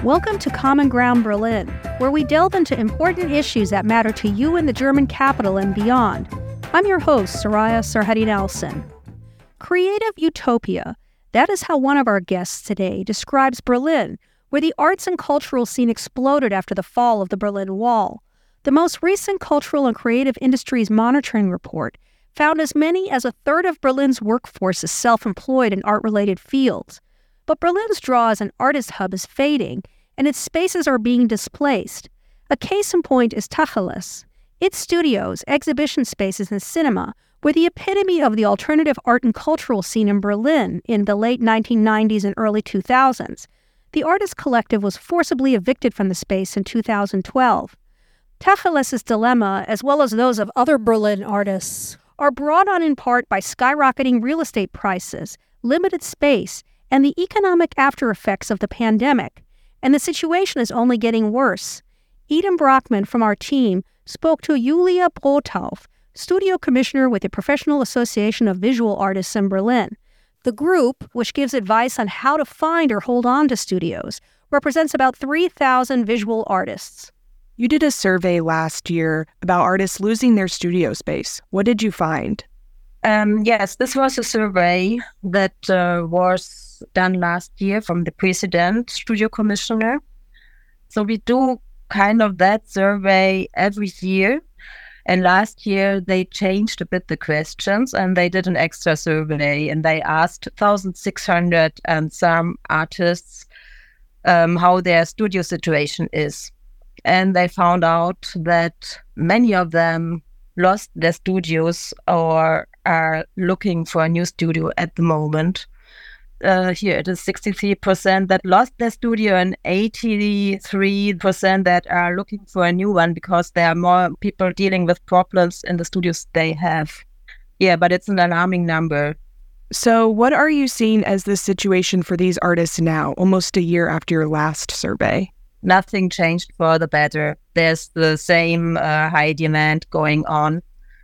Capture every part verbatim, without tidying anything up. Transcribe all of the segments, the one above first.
Welcome to Common Ground Berlin, where we delve into important issues that matter to you in the German capital and beyond. I'm your host, Soraya Sarhadi Nelson. Creative utopia. That is how one of our guests today describes Berlin, where the arts and cultural scene exploded after the fall of the Berlin Wall. The most recent Cultural and Creative Industries Monitoring Report found as many as a third of Berlin's workforce is self-employed in art-related fields. But Berlin's draw as an artist hub is fading, and its spaces are being displaced. A case in point is Tacheles. Its studios, exhibition spaces, and cinema were the epitome of the alternative art and cultural scene in Berlin in the late nineteen nineties and early two thousands. The artist collective was forcibly evicted from the space in two thousand twelve. Tacheles' dilemma, as well as those of other Berlin artists, are brought on in part by skyrocketing real estate prices, limited space, and the economic after-effects of the pandemic. And the situation is only getting worse. Eden Brockman from our team spoke to Julia Brothauf, studio commissioner with the Professional Association of Visual Artists in Berlin. The group, which gives advice on how to find or hold on to studios, represents about three thousand visual artists. You did a survey last year about artists losing their studio space. What did you find? Um, yes, this was a survey that uh, was done last year from the President Studio Commissioner. So we do kind of that survey every year. And last year they changed a bit the questions and they did an extra survey and they asked one thousand six hundred and some artists um, how their studio situation is. And they found out that many of them lost their studios or are looking for a new studio at the moment. Uh, here it is sixty-three percent that lost their studio and eighty-three percent that are looking for a new one because there are more people dealing with problems in the studios they have. Yeah, but it's an alarming number. So what are you seeing as the situation for these artists now, almost a year after your last survey? Nothing changed for the better. There's the same uh, high demand going on.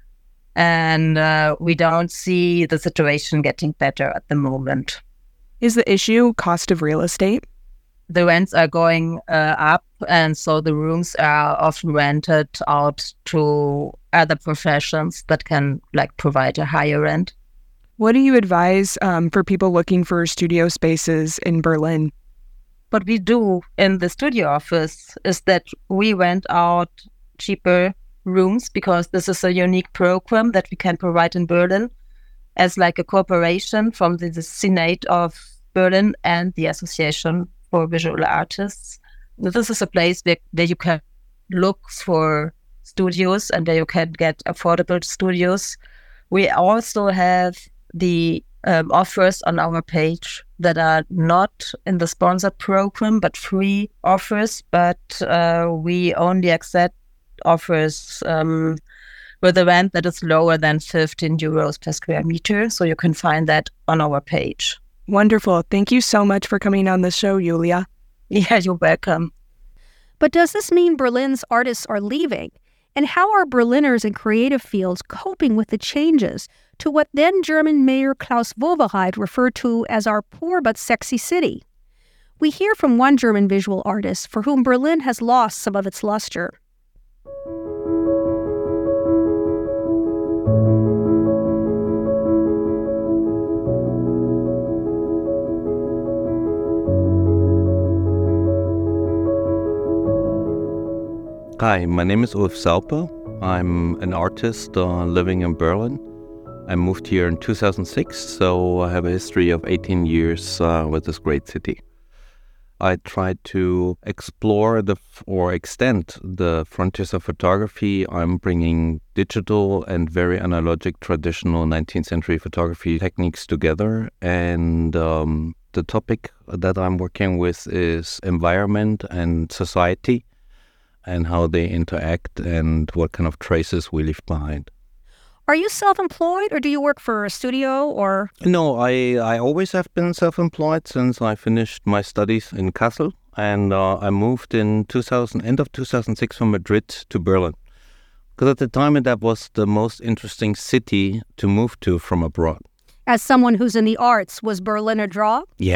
And uh, we don't see the situation getting better at the moment. Is the issue cost of real estate? The rents are going uh, up, and so the rooms are often rented out to other professions that can like provide a higher rent. What do you advise um, for people looking for studio spaces in Berlin? What we do in the studio office is that we rent out cheaper rooms because this is a unique program that we can provide in Berlin as like a cooperation from the, the Senate of Berlin and the Association for Visual Artists. This is a place where, where you can look for studios and where you can get affordable studios. We also have the um, offers on our page that are not in the sponsored program, but free offers, but uh, we only accept offers um, with a rent that is lower than fifteen euros per square meter. So you can find that on our page. Wonderful. Thank you so much for coming on the show, Julia. Yeah, you're welcome. But does this mean Berlin's artists are leaving? And how are Berliners in creative fields coping with the changes to what then German Mayor Klaus Wowereit referred to as our poor but sexy city? We hear from one German visual artist for whom Berlin has lost some of its luster. Hi, my name is Ulf Sauper. I'm an artist uh, living in Berlin. I moved here in two thousand six, so I have a history of eighteen years uh, with this great city. I tried to explore the f- or extend the frontiers of photography. I'm bringing digital and very analogic traditional nineteenth century photography techniques together. And um, the topic that I'm working with is environment and society, and how they interact and what kind of traces we leave behind. Are you self-employed or do you work for a studio or? No, I, I always have been self-employed since I finished my studies in Kassel, and uh, I moved in two thousand, end of two thousand six from Madrid to Berlin. Because at the time that was the most interesting city to move to from abroad. As someone who's in the arts, was Berlin a draw? Yeah.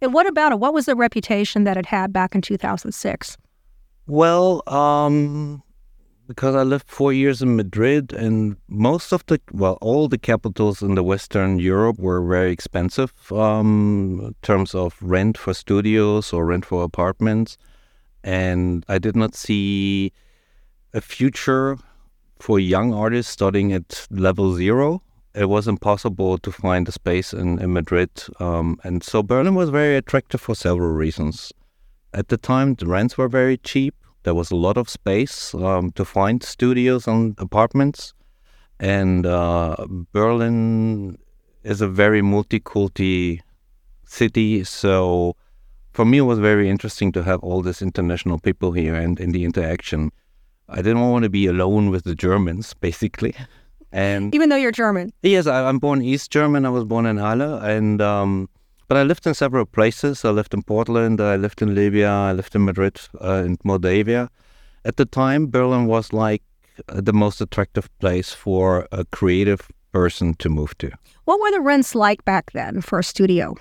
And what about it? What was the reputation that it had back in two thousand six? Well, um, because I lived four years in Madrid, and most of the, well, all the capitals in the Western Europe were very expensive um, in terms of rent for studios or rent for apartments. And I did not see a future for young artists starting at level zero. It was impossible to find a space in, in Madrid. Um, and so Berlin was very attractive for several reasons. At the time, the rents were very cheap. There was a lot of space um, to find studios and apartments. And uh, Berlin is a very multi-culti city. So for me, it was very interesting to have all these international people here and in the interaction. I didn't want to be alone with the Germans, basically. And even though you're German? Yes, I, I'm born East German. I was born in Halle. And... Um, But I lived in several places. I lived in Portland, I lived in Libya, I lived in Madrid, uh, in Moldavia. At the time, Berlin was like uh, the most attractive place for a creative person to move to. What were the rents like back then for a studio?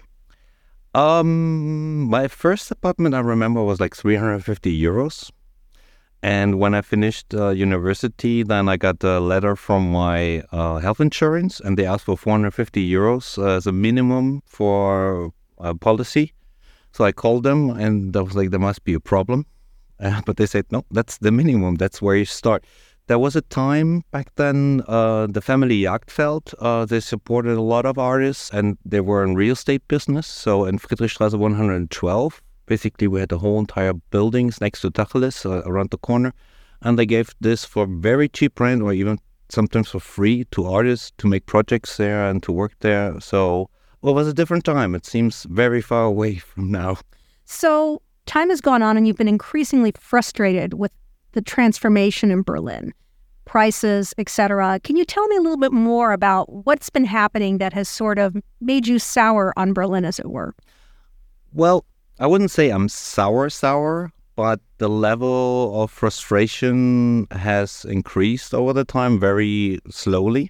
Um, my first apartment, I remember, was like three hundred fifty euros. And when I finished uh, university, then I got a letter from my uh, health insurance, and they asked for four hundred fifty euros uh, as a minimum for uh, policy. So I called them, and I was like, there must be a problem. Uh, but they said, no, that's the minimum. That's where you start. There was a time back then, uh, the family Jagdfeld, uh, they supported a lot of artists, and they were in real estate business. So in Friedrichstraße one hundred twelve, basically, we had the whole entire buildings next to Tacheles, uh, around the corner, and they gave this for very cheap rent, or even sometimes for free, to artists to make projects there and to work there. So well, it was a different time. It seems very far away from now. So time has gone on, and you've been increasingly frustrated with the transformation in Berlin, prices, et cetera. Can you tell me a little bit more about what's been happening that has sort of made you sour on Berlin, as it were? Well, I wouldn't say I'm sour, sour, but the level of frustration has increased over the time very slowly.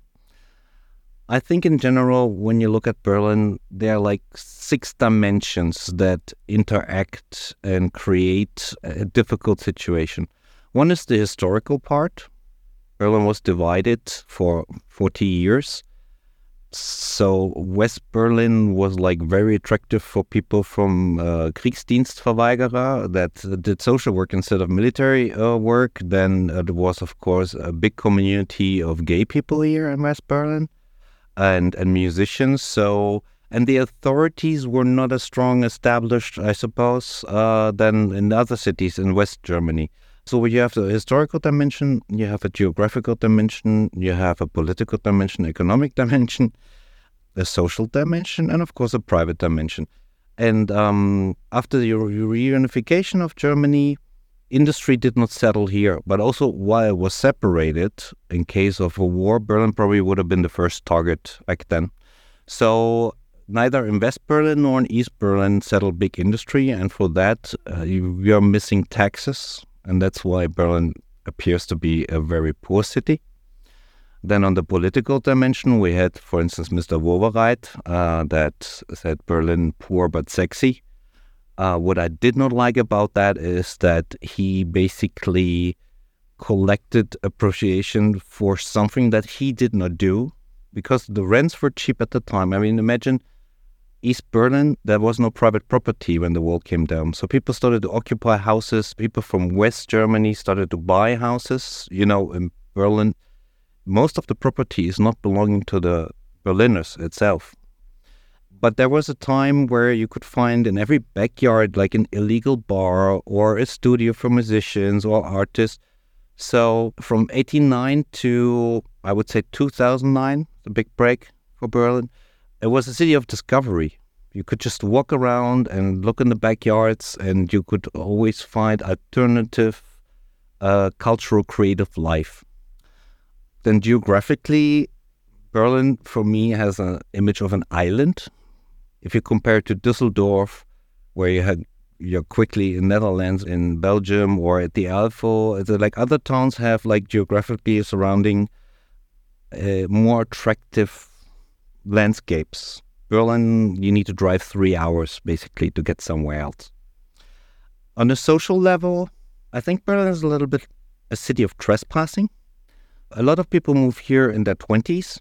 I think in general, when you look at Berlin, there are like six dimensions that interact and create a difficult situation. One is the historical part. Berlin was divided for forty years. So West Berlin was like very attractive for people from uh, Kriegsdienstverweigerer that uh, did social work instead of military uh, work. Then uh, there was, of course, a big community of gay people here in West Berlin and, and musicians. So, and the authorities were not as strong established, I suppose, uh, than in other cities in West Germany. So you have the historical dimension, you have a geographical dimension, you have a political dimension, economic dimension, a social dimension, and of course a private dimension. And um, after the reunification of Germany, industry did not settle here. But also while it was separated, in case of a war, Berlin probably would have been the first target back then. So neither in West Berlin nor in East Berlin settled big industry. And for that, uh, you, you are missing taxes. And that's why Berlin appears to be a very poor city. Then on the political dimension, we had, for instance, Mister Wowereit, uh, that said Berlin poor but sexy. Uh, what I did not like about that is that he basically collected appreciation for something that he did not do, because the rents were cheap at the time. I mean, imagine East Berlin, there was no private property when the wall came down. So people started to occupy houses. People from West Germany started to buy houses. You know, in Berlin, most of the property is not belonging to the Berliners itself. But there was a time where you could find in every backyard like an illegal bar or a studio for musicians or artists. So from eighty-nine to, I would say, two thousand nine, the big break for Berlin, it was a city of discovery. You could just walk around and look in the backyards, and you could always find alternative uh, cultural creative life. Then geographically, Berlin, for me, has an image of an island. If you compare it to Düsseldorf, where you had you're quickly in Netherlands, in Belgium, or at the Eifel, it's like other towns have like geographically surrounding uh, more attractive landscapes. Berlin, you need to drive three hours basically to get somewhere else. On a social level, I think Berlin is a little bit a city of trespassing. A lot of people move here in their twenties,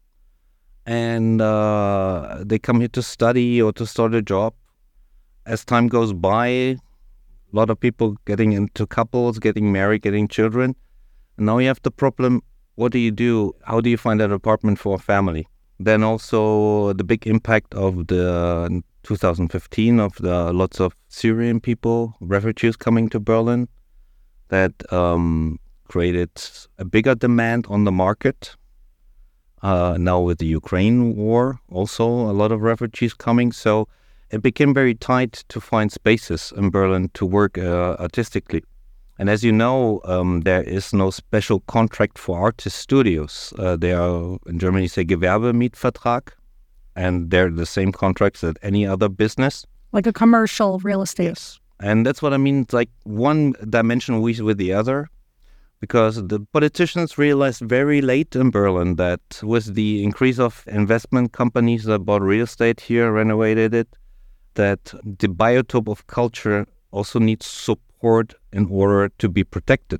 and uh, they come here to study or to start a job. As time goes by, a lot of people getting into couples, getting married, getting children. And now you have the problem, what do you do? How do you find an apartment for a family? Then also the big impact of the two thousand fifteen of the lots of Syrian people, refugees coming to Berlin, that um, created a bigger demand on the market. Uh, now with the Ukraine war, also a lot of refugees coming. So it became very tight to find spaces in Berlin to work uh, artistically. And as you know, um, there is no special contract for artist studios. Uh, they are, in Germany, say Gewerbemietvertrag, and they're the same contracts as any other business. Like a commercial real estate. Yes. And that's what I mean. It's like one dimension weeds with the other, because the politicians realized very late in Berlin that with the increase of investment companies that bought real estate here, renovated it, that the biotope of culture also needs support in order to be protected.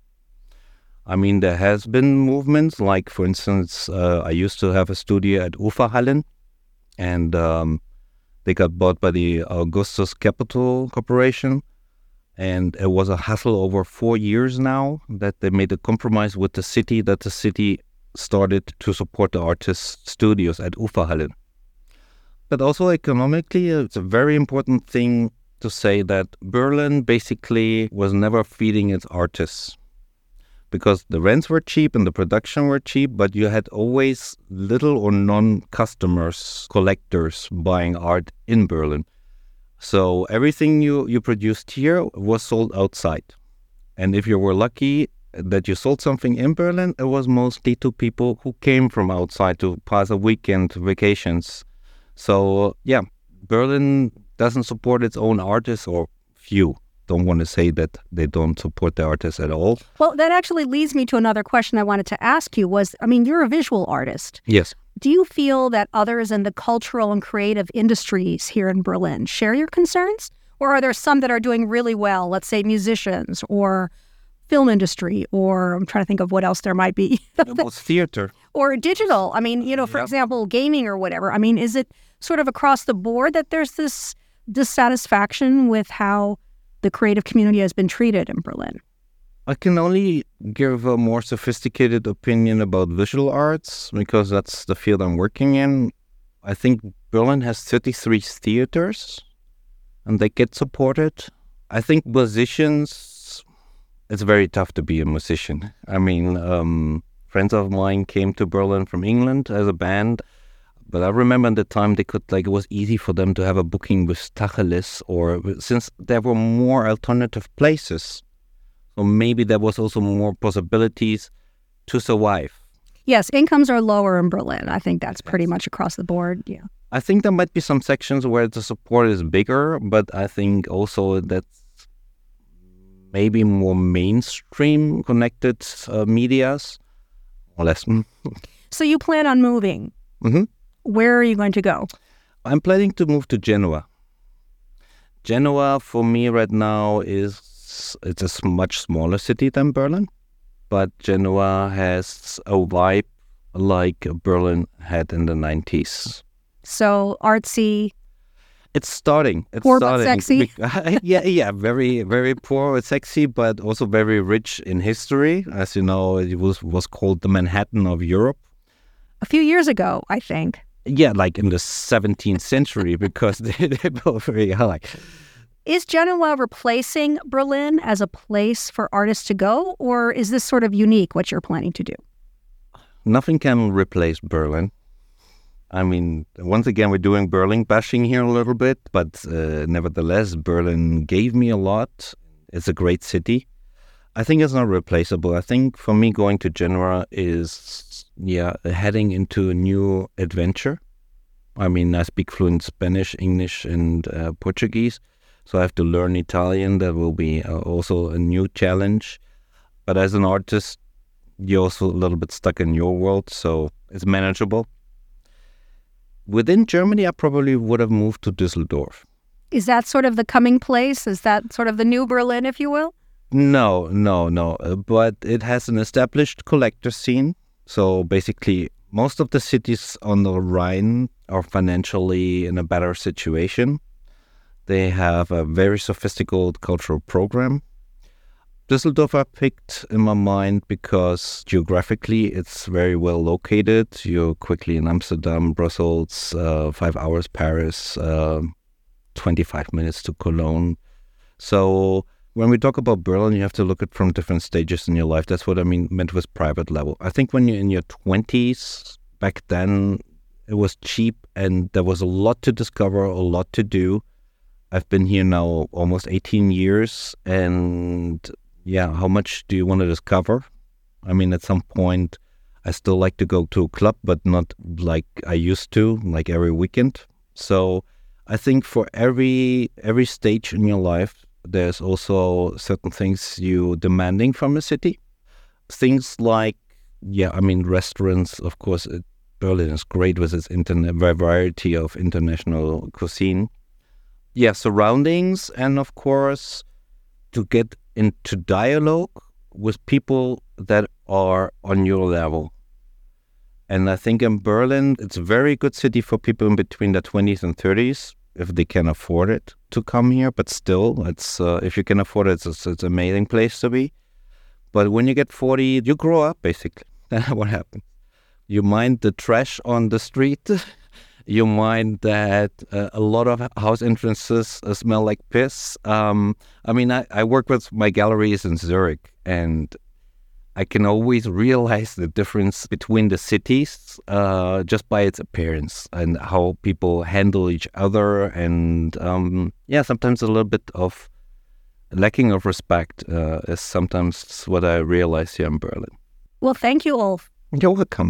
I mean, there has been movements, like, for instance, uh, I used to have a studio at Uferhallen, and um, they got bought by the Augustus Capital Corporation, and it was a hassle over four years now that they made a compromise with the city, that the city started to support the artist studios at Uferhallen. But also economically, it's a very important thing to say that Berlin basically was never feeding its artists, because the rents were cheap and the production were cheap, but you had always little or non-customers, collectors buying art in Berlin. So everything you, you produced here was sold outside. And if you were lucky that you sold something in Berlin, it was mostly to people who came from outside to pass a weekend, vacations. So yeah, Berlin doesn't support its own artists, or few. Don't want to say that they don't support the artists at all. Well, that actually leads me to another question I wanted to ask you was, I mean, you're a visual artist. Yes. Do you feel that others in the cultural and creative industries here in Berlin share your concerns? Or are there some that are doing really well, let's say musicians or film industry, or I'm trying to think of what else there might be. Well, theater. Or digital. I mean, you know, for Yep. example, gaming or whatever. I mean, is it sort of across the board that there's this dissatisfaction with how the creative community has been treated in Berlin? I can only give a more sophisticated opinion about visual arts because that's the field I'm working in. I think Berlin has thirty-three theaters and they get supported. I think musicians, it's very tough to be a musician. I mean, um, friends of mine came to Berlin from England as a band, but I remember at the time they could, like, it was easy for them to have a booking with Tacheles, or since there were more alternative places. So maybe there was also more possibilities to survive. Yes, incomes are lower in Berlin. I think that's pretty much across the board. Yeah. I think there might be some sections where the support is bigger, but I think also that's maybe more mainstream connected uh, medias, or less. So you plan on moving. Mm-hmm. Where are you going to go? I'm planning to move to Genoa. Genoa for me right now is, it's a s- much smaller city than Berlin, but Genoa has a vibe like Berlin had in the nineties. So artsy. It's starting. It's Poor but starting. sexy. Bec- yeah, yeah, very, very poor and sexy, but also very rich in history. As you know, it was was called the Manhattan of Europe. A few years ago, I think. Yeah, like in the seventeenth century, because they, they both very high. Is Genoa replacing Berlin as a place for artists to go, or is this sort of unique, what you're planning to do? Nothing can replace Berlin. I mean, once again, we're doing Berlin bashing here a little bit, but uh, nevertheless, Berlin gave me a lot. It's a great city. I think it's not replaceable. I think for me, going to Genoa is, yeah, heading into a new adventure. I mean, I speak fluent Spanish, English, and uh, Portuguese, so I have to learn Italian. That will be uh, also a new challenge. But as an artist, you're also a little bit stuck in your world, so it's manageable. within Germany, I probably would have moved to Düsseldorf. Is that sort of the coming place? Is that sort of the new Berlin, if you will? No, no, no. Uh, but it has an established collector scene. So basically, most of the cities on the Rhine are financially in a better situation. They have a very sophisticated cultural program. Düsseldorf I picked in my mind because geographically it's very well located. You're quickly in Amsterdam, Brussels, uh, five hours Paris, uh, twenty-five minutes to Cologne. So when we talk about Berlin, you have to look at from different stages in your life. That's what I mean meant with private level. I think when you're in your twenties, back then it was cheap and there was a lot to discover, a lot to do. I've been here now almost eighteen years, and yeah, how much do you want to discover? I mean, at some point, I still like to go to a club, but not like I used to, like every weekend. So I think for every every stage in your life, there's also certain things you demanding from a city. Things like, yeah, I mean, restaurants, of course, it, Berlin is great with its internet variety of international cuisine. Yeah, surroundings, and of course, to get into dialogue with people that are on your level. And I think in Berlin, it's a very good city for people in between their twenties and thirties, if they can afford it, to come here. But still, it's uh, if you can afford it, it's, it's, it's an amazing place to be. But when you get forty, you grow up, basically. That's what happens. You mind the trash on the street. You mind that uh, a lot of house entrances uh, smell like piss. Um, I mean, I, I work with my galleries in Zurich, and I can always realize the difference between the cities uh, just by its appearance and how people handle each other. And um, yeah, sometimes a little bit of lacking of respect uh, is sometimes what I realize here in Berlin. Well, thank you, Ulf. You're welcome.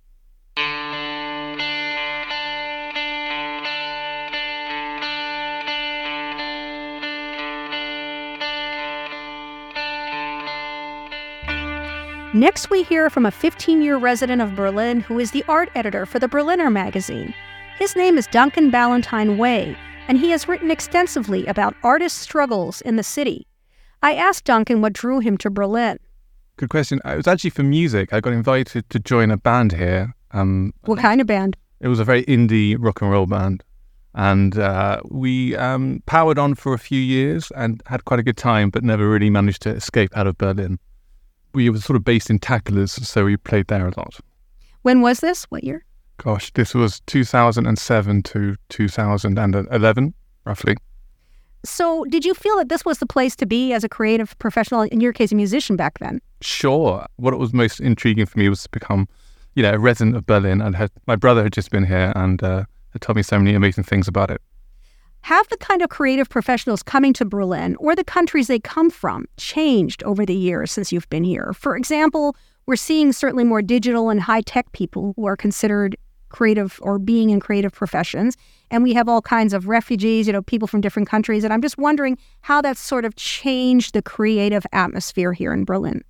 Next, we hear from a fifteen-year resident of Berlin who is the art editor for the Berliner magazine. His name is Duncan Ballantyne Way, and he has written extensively about artists' struggles in the city. I asked Duncan what drew him to Berlin. Good question. It was actually for music. I got invited to join a band here. Um, what kind of band? It was a very indie rock and roll band. And uh, we um, powered on for a few years and had quite a good time, but never really managed to escape out of Berlin. We were sort of based in Tacklers, so we played there a lot. When was this? What year? Gosh, this was two thousand seven to two thousand eleven, roughly. So did you feel that this was the place to be as a creative professional, in your case, a musician back then? Sure. What was most intriguing for me was to become, you know, a resident of Berlin. And had, my brother had just been here and uh, had told me so many amazing things about it. Have the kind of creative professionals coming to Berlin or the countries they come from changed over the years since you've been here? For example, we're seeing certainly more digital and high-tech people who are considered creative or being in creative professions. And we have all kinds of refugees, you know, people from different countries. And I'm just wondering how that's sort of changed the creative atmosphere here in Berlin.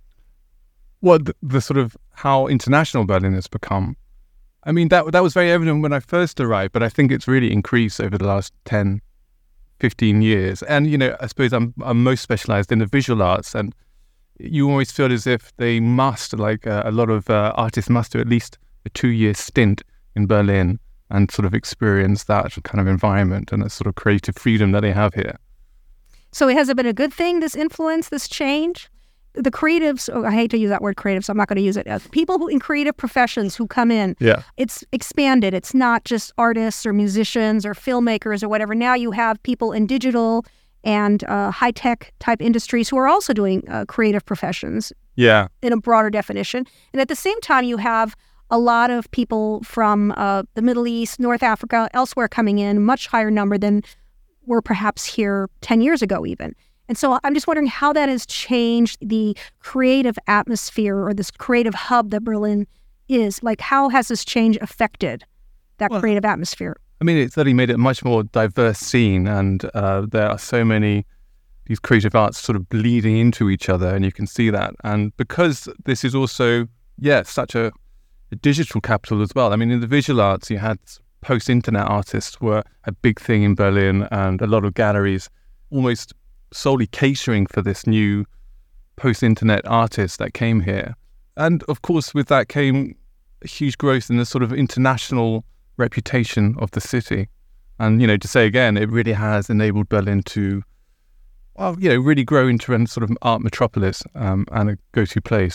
Well, the, the sort of how international Berlin has become. I mean, that that was very evident when I first arrived, but I think it's really increased over the last ten, fifteen years. And, you know, I suppose I'm, I'm most specialized in the visual arts, and you always feel as if they must, like uh, a lot of uh, artists must do at least a two-year stint in Berlin and sort of experience that kind of environment and that sort of creative freedom that they have here. So has it been a good thing, this influence, this change? The creatives, oh, I hate to use that word creative, so I'm not going to use it. Uh, people who in creative professions who come in, yeah. It's expanded. It's not just artists or musicians or filmmakers or whatever. Now you have people in digital and uh, high-tech type industries who are also doing uh, creative professions yeah. in a broader definition. And at the same time, you have a lot of people from uh, the Middle East, North Africa, elsewhere coming in, much higher number than were perhaps here ten years ago even. And so I'm just wondering how that has changed the creative atmosphere or this creative hub that Berlin is. Like, how has this change affected that well, creative atmosphere? I mean, it's certainly made it a much more diverse scene, and uh, there are so many these creative arts sort of bleeding into each other, and you can see that. And because this is also, yeah, such a, a digital capital as well. I mean, in the visual arts, you had post-internet artists were a big thing in Berlin, and a lot of galleries almost solely catering for this new post-internet artist that came here. And of course, with that came a huge growth in the sort of international reputation of the city. And, you know, to say again, it really has enabled Berlin to, well, you know, really grow into a sort of art metropolis um, and a go-to place.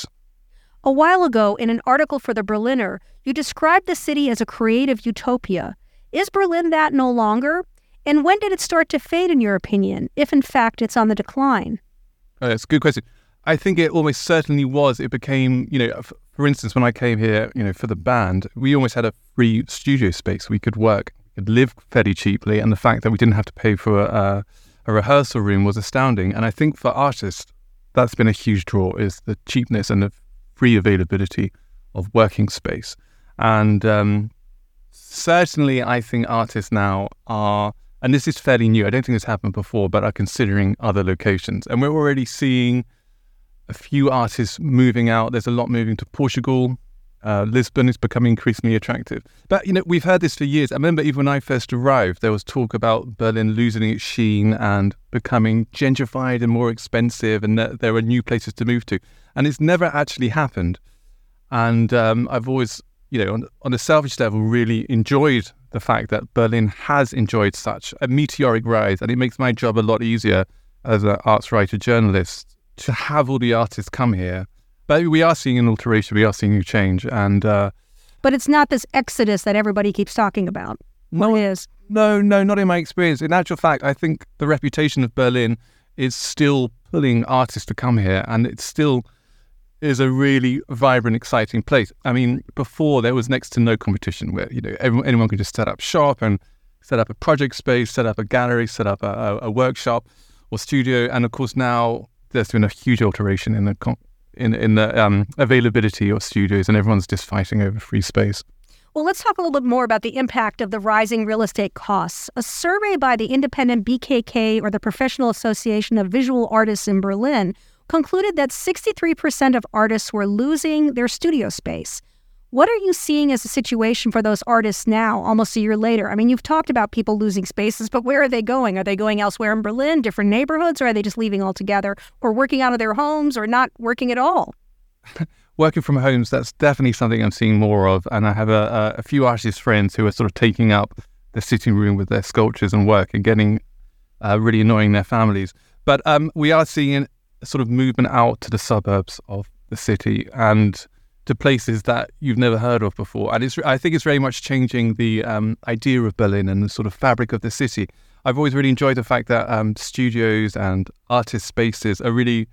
A while ago, in an article for the Berliner, you described the city as a creative utopia. Is Berlin that no longer? And when did it start to fade, in your opinion, if in fact it's on the decline? Uh, it's a good question. I think it almost certainly was. It became, you know, f- for instance, when I came here, you know, for the band, we almost had a free studio space. We could work, we could live fairly cheaply, and the fact that we didn't have to pay for a, a rehearsal room was astounding. And I think for artists, that's been a huge draw, is the cheapness and the free availability of working space. And um, certainly I think artists now are, and this is fairly new, I don't think this happened before, but are considering other locations. And we're already seeing a few artists moving out. There's a lot moving to Portugal. Uh, Lisbon is becoming increasingly attractive. But, you know, we've heard this for years. I remember even when I first arrived, there was talk about Berlin losing its sheen and becoming gentrified and more expensive, and that there were new places to move to. And it's never actually happened. And um, I've always, you know, on, on a selfish level, really enjoyed the fact that Berlin has enjoyed such a meteoric rise. And it makes my job a lot easier as an arts writer, journalist, to have all the artists come here. But we are seeing an alteration, we are seeing a change. And uh, But it's not this exodus that everybody keeps talking about. No, What is? No, no, not in my experience. In actual fact, I think the reputation of Berlin is still pulling artists to come here, and it still is a really vibrant, exciting place. I mean, before there was next to no competition, where, you know, everyone, anyone could just set up shop and set up a project space, set up a gallery, set up a, a, a workshop or studio. And of course now there's been a huge alteration in the com- in in the um, availability of studios, and everyone's just fighting over free space. Well, let's talk a little bit more about the impact of the rising real estate costs. A survey by the independent B K K, or the Professional Association of Visual Artists in Berlin, concluded that sixty-three percent of artists were losing their studio space. What are you seeing as a situation for those artists now, almost a year later? I mean, you've talked about people losing spaces, but where are they going? Are they going elsewhere in Berlin, different neighborhoods, or are they just leaving altogether, or working out of their homes, or not working at all? Working from homes, that's definitely something I'm seeing more of. And I have a, a few artist friends who are sort of taking up the sitting room with their sculptures and work and getting uh, really annoying their families. But um, we are seeing a sort of movement out to the suburbs of the city and to places that you've never heard of before. And it's, I think it's very much changing the um, idea of Berlin and the sort of fabric of the city. I've always really enjoyed the fact that um, studios and artist spaces are really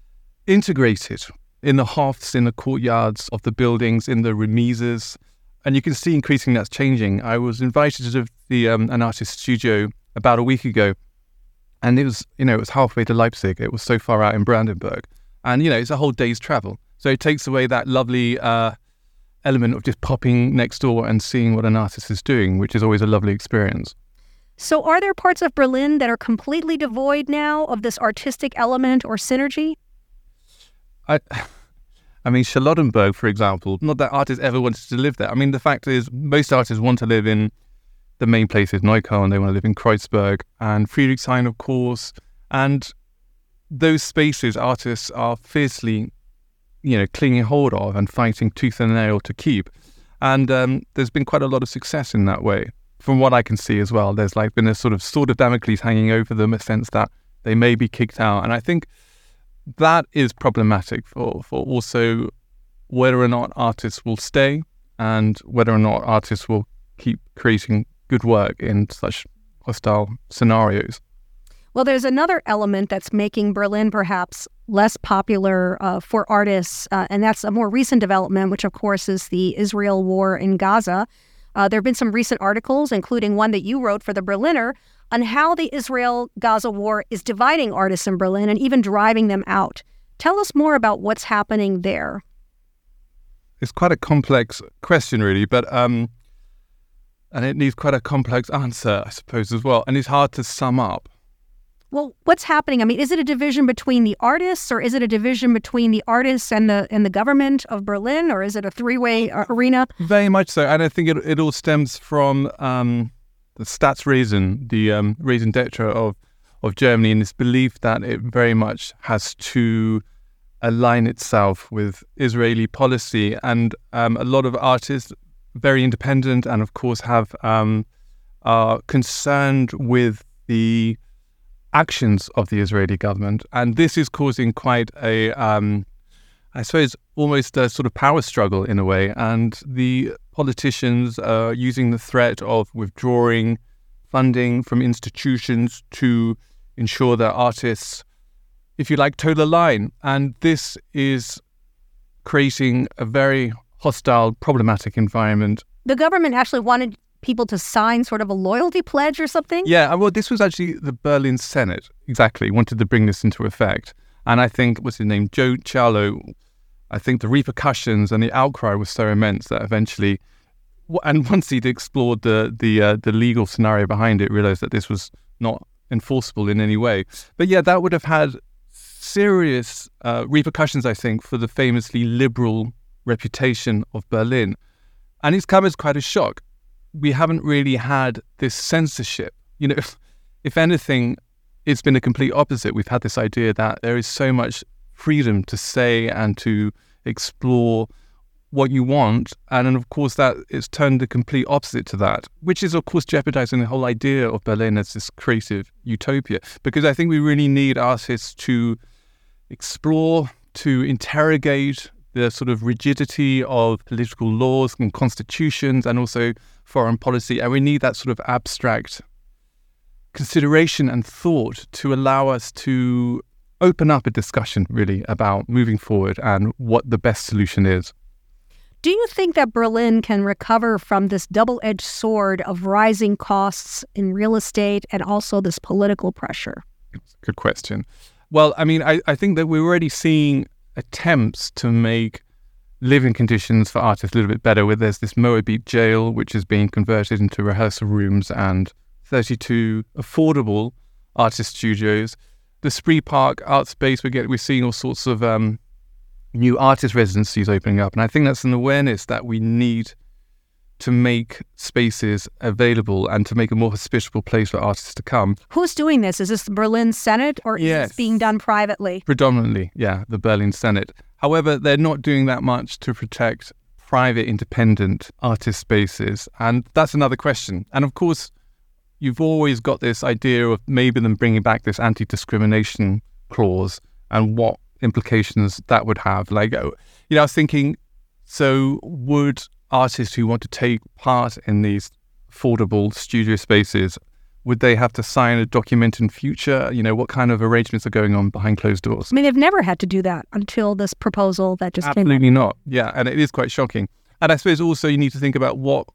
integrated in the hofts, in the courtyards of the buildings, in the remises. And you can see increasingly that's changing. I was invited to the um, an artist studio about a week ago, and it was, you know, it was halfway to Leipzig. It was so far out in Brandenburg. And, you know, it's a whole day's travel. So it takes away that lovely uh, element of just popping next door and seeing what an artist is doing, which is always a lovely experience. So are there parts of Berlin that are completely devoid now of this artistic element or synergy? I I mean, Charlottenburg, for example, not that artists ever wanted to live there. I mean, the fact is, most artists want to live in the main places, Neukölln, they want to live in Kreuzberg, and Friedrichshain, of course. And those spaces, artists are fiercely, you know, clinging hold of and fighting tooth and nail to keep. And um, there's been quite a lot of success in that way. From what I can see as well, there's like been a sort of sword of Damocles hanging over them, a sense that they may be kicked out. And I think that is problematic for, for also whether or not artists will stay and whether or not artists will keep creating good work in such hostile scenarios. Well, there's another element that's making Berlin perhaps less popular uh, for artists, uh, and that's a more recent development, which of course is the Israel war in Gaza. Uh, there have been some recent articles, including one that you wrote for the Berliner, on how the Israel-Gaza war is dividing artists in Berlin and even driving them out. Tell us more about what's happening there. It's quite a complex question, really, but um, and it needs quite a complex answer, I suppose, as well. And it's hard to sum up. Well, what's happening? I mean, is it a division between the artists, or is it a division between the artists and the and the government of Berlin, or is it a three-way uh, arena? Very much so. And I think it, it all stems from um, the Staatsräson, the um, raison d'etre of, of Germany, and this belief that it very much has to align itself with Israeli policy. And um, a lot of artists, very independent, and of course have um, are concerned with the actions of the Israeli government. And this is causing quite a, um, I suppose, almost a sort of power struggle in a way. And the politicians are using the threat of withdrawing funding from institutions to ensure that artists, if you like, toe the line. And this is creating a very hostile, problematic environment. The government actually wanted people to sign sort of a loyalty pledge or something? Yeah, well, this was actually the Berlin Senate, exactly, wanted to bring this into effect. And I think, what's his name, Joe Cialo, I think the repercussions and the outcry was so immense that eventually, and once he'd explored the the uh, the legal scenario behind it, realized that this was not enforceable in any way. But yeah, that would have had serious uh, repercussions, I think, for the famously liberal reputation of Berlin. And it's come as quite a shock. We haven't really had this censorship. You know, if, if anything, it's been a complete opposite. We've had this idea that there is so much freedom to say and to explore what you want. And then, of course, that it's turned the complete opposite to that, which is, of course, jeopardizing the whole idea of Berlin as this creative utopia. Because I think we really need artists to explore, to interrogate the sort of rigidity of political laws and constitutions and also foreign policy. And we need that sort of abstract consideration and thought to allow us to open up a discussion really about moving forward and what the best solution is. Do you think that Berlin can recover from this double-edged sword of rising costs in real estate and also this political pressure? Good question. Well, I mean, I, I think that we're already seeing attempts to make living conditions for artists a little bit better. Where there's this Moabit jail, which is being converted into rehearsal rooms, and thirty-two affordable artist studios. The Spree Park art space, we get, we're seeing all sorts of um, new artist residencies opening up. And I think that's an awareness that we need to make spaces available and to make a more hospitable place for artists to come. Who's doing this? Is this the Berlin Senate, or Yes. is this being done privately? Predominantly, yeah, the Berlin Senate. However, they're not doing that much to protect private, independent artist spaces. And that's another question. And of course, you've always got this idea of maybe them bringing back this anti-discrimination clause and what implications that would have. Like, you know, I was thinking, so would artists who want to take part in these affordable studio spaces, would they have to sign a document in future? You know, what kind of arrangements are going on behind closed doors? I mean, they've never had to do that until this proposal that just Absolutely came not. Yeah, and it is quite shocking. And I suppose also you need to think about what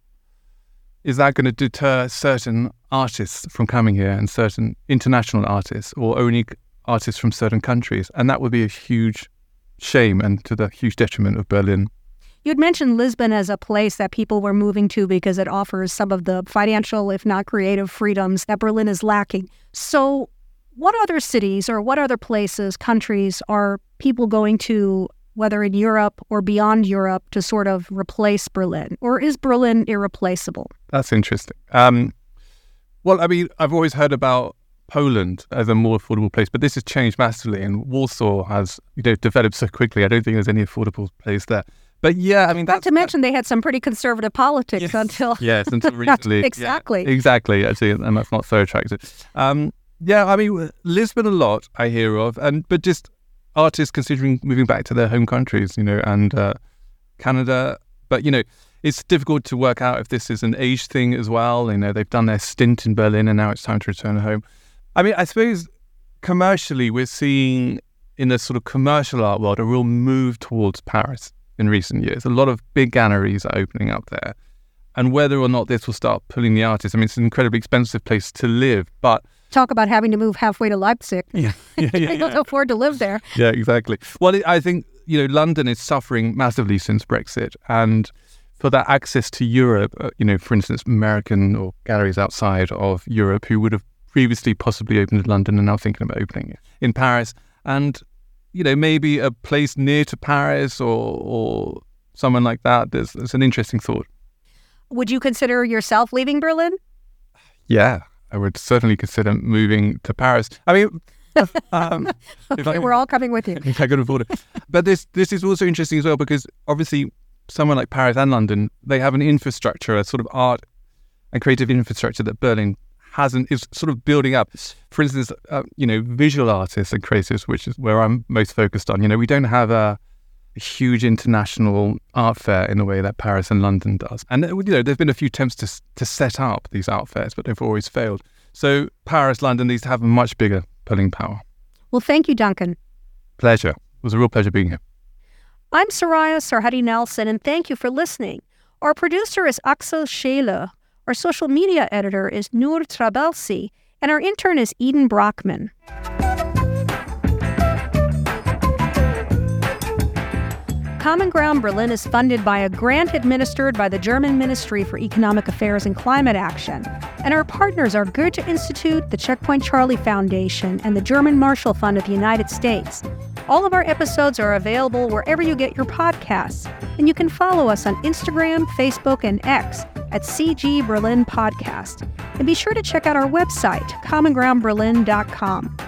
is that going to deter certain artists from coming here and certain international artists or only artists from certain countries. And that would be a huge shame and to the huge detriment of Berlin. You had mentioned Lisbon as a place that people were moving to because it offers some of the financial, if not creative, freedoms that Berlin is lacking. So what other cities or what other places, countries, are people going to, whether in Europe or beyond Europe, to sort of replace Berlin? Or is Berlin irreplaceable? That's interesting. Um, well, I mean, I've always heard about Poland as a more affordable place, but this has changed massively, and Warsaw has, you know, developed so quickly. I don't think there's any affordable place there. But yeah, I mean, that's... Not to mention they had some pretty conservative politics yes. until... Yes, until recently. Exactly. Yeah, exactly, actually, and that's not so attractive. Um, yeah, I mean, Lisbon a lot I hear of, and but just artists considering moving back to their home countries, you know, and uh, Canada. But, you know, it's difficult to work out if this is an age thing as well. You know, they've done their stint in Berlin and now it's time to return home. I mean, I suppose commercially we're seeing in the sort of commercial art world a real move towards Paris in recent years. A lot of big galleries are opening up there. And whether or not this will start pulling the artists, I mean, it's an incredibly expensive place to live, but... Talk about having to move halfway to Leipzig. Yeah, yeah, yeah. They don't afford to live there. Yeah, exactly. Well, it, I think, you know, London is suffering massively since Brexit. And for that access to Europe, uh, you know, for instance, American or galleries outside of Europe who would have previously possibly opened in London and now thinking about opening it in Paris. And, you know, maybe a place near to Paris or, or someone like that. There's, there's an interesting thought. Would you consider yourself leaving Berlin? Yeah, I would certainly consider moving to Paris. I mean, um, okay, if I, we're all coming with you. If I could afford it. But this this is also interesting as well, because obviously somewhere like Paris and London, they have an infrastructure, a sort of art and creative infrastructure that Berlin hasn't, is sort of building up. For instance, uh, you know, visual artists and creatives, which is where I'm most focused on. You know, we don't have a, a huge international art fair in the way that Paris and London does. And, you know, there've been a few attempts to to set up these art fairs, but they've always failed. So Paris, London, these have a much bigger pulling power. Well, thank you, Duncan. Pleasure. It was a real pleasure being here. I'm Soraya Sarhadi Nelson, and thank you for listening. Our producer is Axel Scheele. Our social media editor is Noor Trabelsi, and our intern is Eden Brockman. Common Ground Berlin is funded by a grant administered by the German Ministry for Economic Affairs and Climate Action, and our partners are Goethe Institute, the Checkpoint Charlie Foundation, and the German Marshall Fund of the United States. All of our episodes are available wherever you get your podcasts, and you can follow us on Instagram, Facebook, and X at C G Berlin Podcast. And be sure to check out our website, common ground berlin dot com.